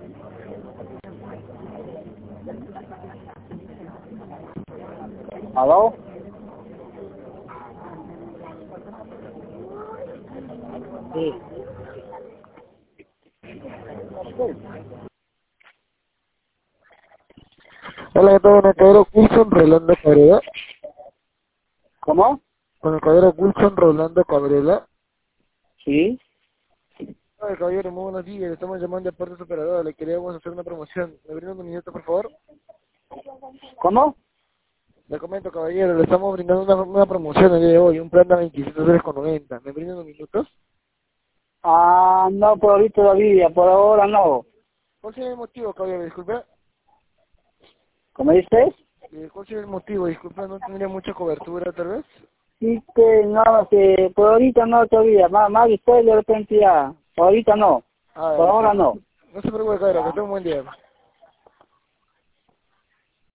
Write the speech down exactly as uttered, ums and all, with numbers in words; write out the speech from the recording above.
¿Aló? Sí. Hola, ¿qué tal? Con el caballero Wilson Rolando Cabrera. ¿Cómo? Con el caballero Wilson Rolando Cabrera. Sí. Hola, caballero, muy buenos días. Le estamos llamando de parte de su operadora. Le queríamos hacer una promoción. ¿Me brinda un minuto, por favor? ¿Cómo? Le comento, caballero, le estamos brindando una, una promoción el día de hoy. Un plan de veintisiete dólares con noventa. ¿Me brindan unos minutos? Ah, no, por ahorita todavía, por ahora no. ¿Cuál sería el motivo, caballero? Disculpe. ¿Cómo dices? Eh, ¿Cuál sería el motivo? Disculpe, ¿no tendría mucha cobertura, tal vez? Sí, que no, que por ahorita no todavía, más, más después de repente ya, por ahorita no, Ah, por ya, ahora perfecto. no. No se preocupe, caballero, que Ya. tenga un buen día.